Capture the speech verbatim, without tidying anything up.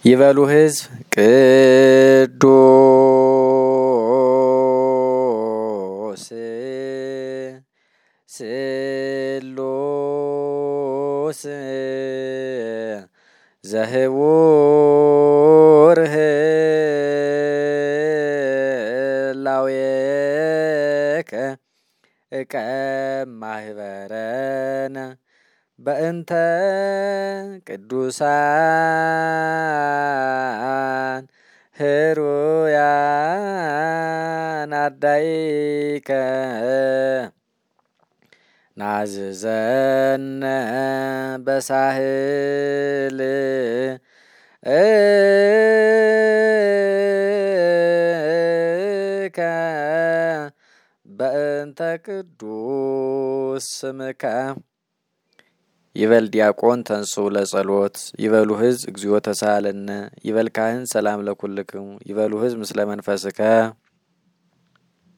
ይበሉ ሕዝብ ቅዱስ ስሉስ ዘህቡር ህላዌከ እቀማህበረነ በእንተ ቅዱሳን ህሩያን አዳይከ ናዝዘነ በሳህል እከ በእንተ ቅዱስ ስምከ። ይበል ዲያቆን ተንሥኡ ለጸሎት። ይበሉ ሕዝብ እግዚኦ ተሳሃለነ። ይበል ካህን ሰላም ለኩልክሙ። ይበሉ ሕዝብ ምስለ መንፈስከ